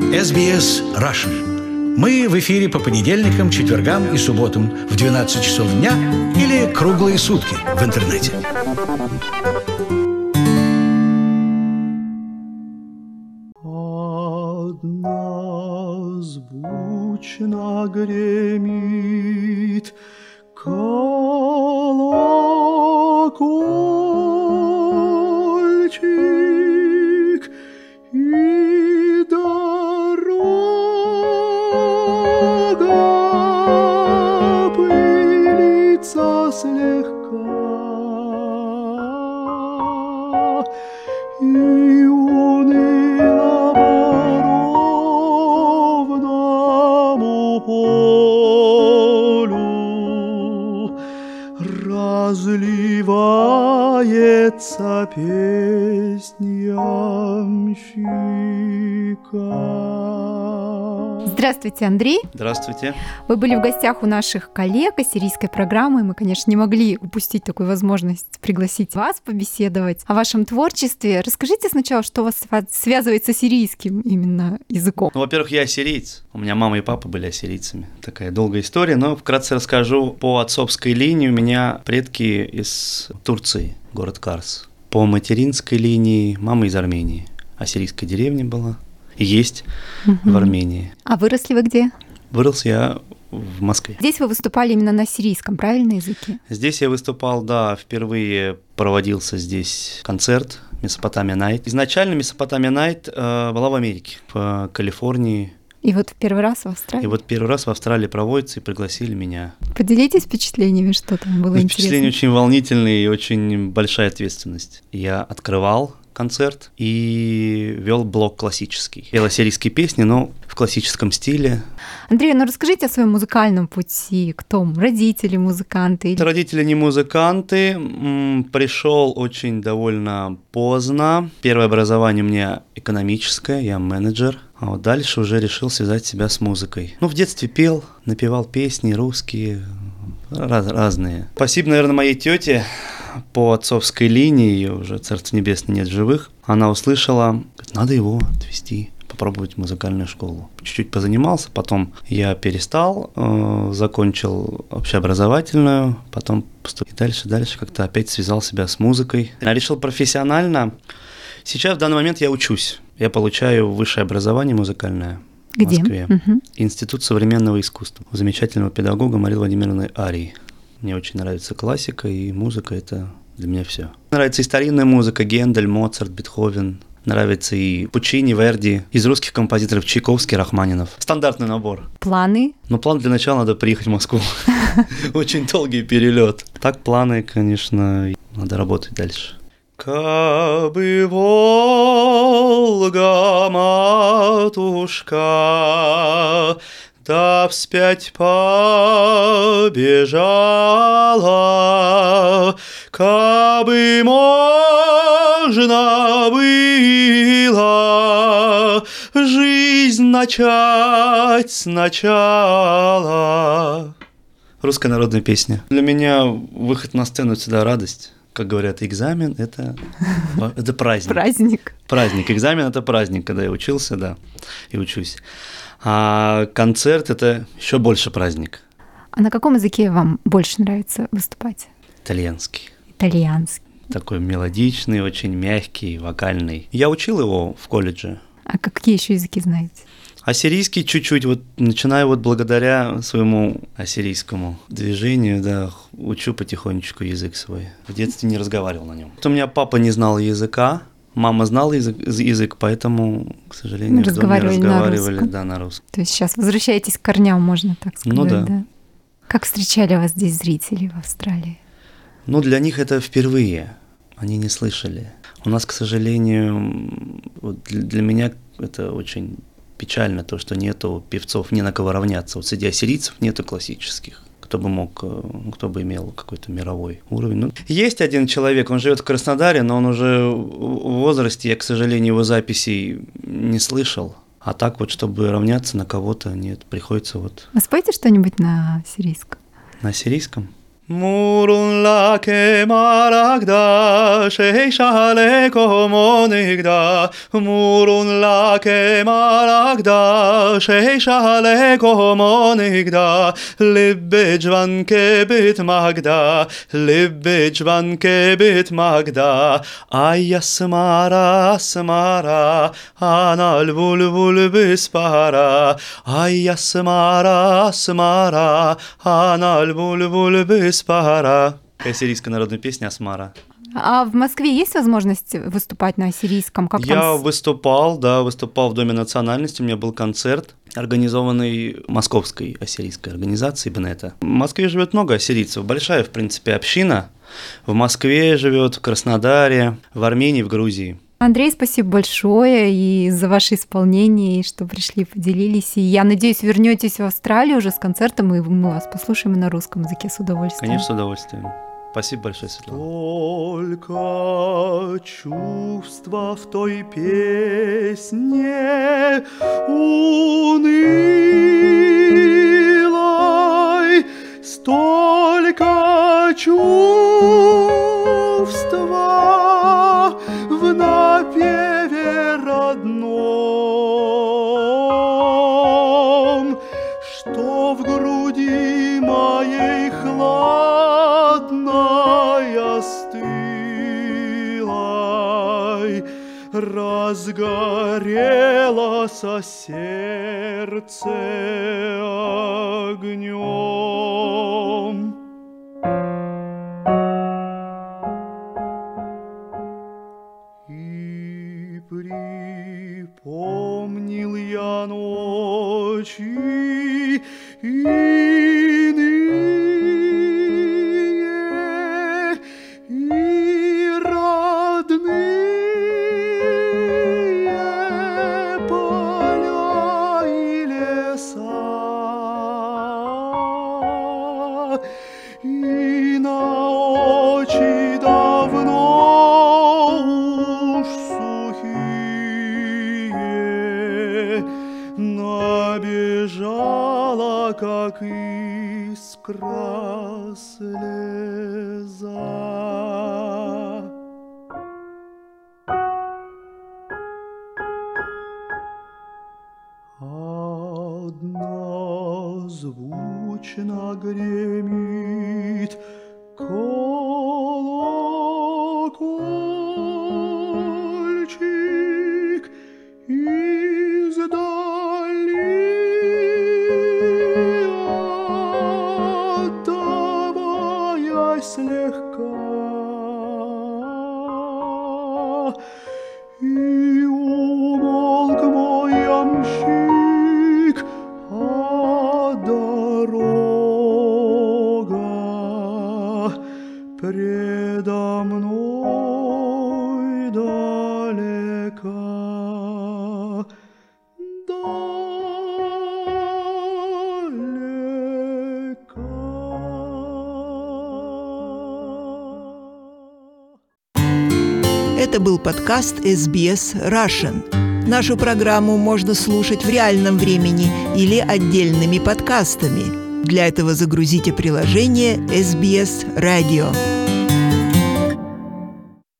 SBS Russian. Мы в эфире по понедельникам, четвергам и субботам в 12 часов дня или круглые сутки в интернете. Однозвучно гремит колокольчик, и дорога пылится слегка, и уныло по ровному полю разливается песня ямщика. Здравствуйте, Андрей. Здравствуйте. Вы были в гостях у наших коллег ассирийской программы. Мы, конечно, не могли упустить такую возможность пригласить вас побеседовать о вашем творчестве. Расскажите сначала, что вас связывает с ассирийским именно языком. Во-первых, я ассириец. У меня мама и папа были ассирийцами. Такая долгая история, но вкратце расскажу. По отцовской линии у меня предки из Турции, город Карс. По материнской линии мама из Армении. Ассирийская деревня была. И есть в Армении. А выросли вы где? Вырос я в Москве. Здесь вы выступали именно на ассирийском, правильно, языке? Здесь я выступал, да, впервые проводился здесь концерт Месопотамия Найт. Изначально Месопотамия Найт была в Америке, в Калифорнии. И вот в первый раз в Австралии? И вот первый раз в Австралии проводится, и пригласили меня. Поделитесь впечатлениями, что там было интересно. Впечатления очень волнительные и очень большая ответственность. Я открывал концерт и вел блок классический. Пел ассирийские песни, но в классическом стиле. Андрей, ну расскажите о своем музыкальном пути. Кто? Родители музыканты? Родители не музыканты. Пришел очень довольно поздно. Первое образование у меня экономическое, я менеджер. А вот дальше уже решил связать себя с музыкой. Ну, в детстве пел, напевал песни русские, разные. Спасибо, наверное, моей тете по отцовской линии, ее уже, Царство Небесное, нет в живых. Она услышала, говорит, надо его отвезти, попробовать в музыкальную школу. Чуть-чуть позанимался, потом я перестал, закончил общеобразовательную, потом поступил. И дальше как-то опять связал себя с музыкой. Я решил профессионально. Сейчас в данный момент я учусь. Я получаю высшее образование музыкальное. Где? В Москве. Институт современного искусства. У замечательного педагога Марии Владимировны Арии. Мне очень нравится классика, и музыка – это для меня все. Нравится и старинная музыка, Гендель, Моцарт, Бетховен. Нравится и Пучини, Верди. Из русских композиторов Чайковский, Рахманинов. Стандартный набор. Планы? Но план для начала надо приехать в Москву. Очень долгий перелет. Так планы, конечно, надо работать дальше. Кабы Волга, матушка, да вспять побежала, кабы можно было жизнь начать сначала. Русская народная песня. Для меня выход на сцену – это всегда радость. Как говорят, экзамен – это праздник. Праздник. Экзамен – это праздник, когда я учился, да, и учусь. А концерт – это еще больше праздник. А на каком языке вам больше нравится выступать? Итальянский. Итальянский. Такой мелодичный, очень мягкий, вокальный. Я учил его в колледже. А какие еще языки знаете? Ассирийский чуть-чуть, вот начинаю вот благодаря своему ассирийскому движению, да, учу потихонечку язык свой. В детстве не разговаривал на нем. У меня папа не знал языка, мама знала язык, поэтому, к сожалению, в доме разговаривали на русском. То есть сейчас возвращаетесь к корням, можно так сказать. Ну да. Как встречали вас здесь зрители в Австралии? Ну, для них это впервые. Они не слышали. У нас, к сожалению, вот для меня это очень печально, то, что нету певцов, не на кого равняться. Вот среди ассирийцев нету классических. Кто бы мог, кто бы имел какой-то мировой уровень. Ну, есть один человек, он живет в Краснодаре, но он уже в возрасте, я, к сожалению, его записей не слышал. А так вот, чтобы равняться на кого-то, нет, приходится вот... А спойте что-нибудь на ассирийском? На ассирийском? מורון לה כמרקדה, שישאלה כמו נגדה. מורון לה כמרקדה, שישאלה כמו נגדה. לבג'וון כבית מגדה, לבג'וון כבית מגדה. איה סמרה סמרה, אנל בולבול בספרה. איה סמרה סמרה, אנל בולבול בספרה. Ассирийская народная песня «Асмара». А в Москве есть возможность выступать на ассирийском? Как Я там? выступал в Доме национальности, у меня был концерт, организованный Московской ассирийской организацией БНЭТа. В Москве живет много ассирийцев, большая, в принципе, община. В Москве живет, в Краснодаре, в Армении, в Грузии. Андрей, спасибо большое и за ваше исполнение, и что пришли, поделились. И я надеюсь, вернетесь в Австралию уже с концертом, и мы вас послушаем и на русском языке с удовольствием. Конечно, с удовольствием. Спасибо большое, Светлана. Только чувства в той песне унылой, столько чувства в напеве родном, что в груди моей хладной остылой разгорелось сердце огнем. И припомнил я ночи иные и родные поля и леса, и на очи давно уж сухие набежала, как искра слеза. Однозвучно гремит колокольчик издали, отдаваясь слегка, и умолк мой ямщик, а дорога предо мной далека, Это был подкаст SBS Russian. Нашу программу можно слушать в реальном времени или отдельными подкастами. Для этого загрузите приложение SBS Radio.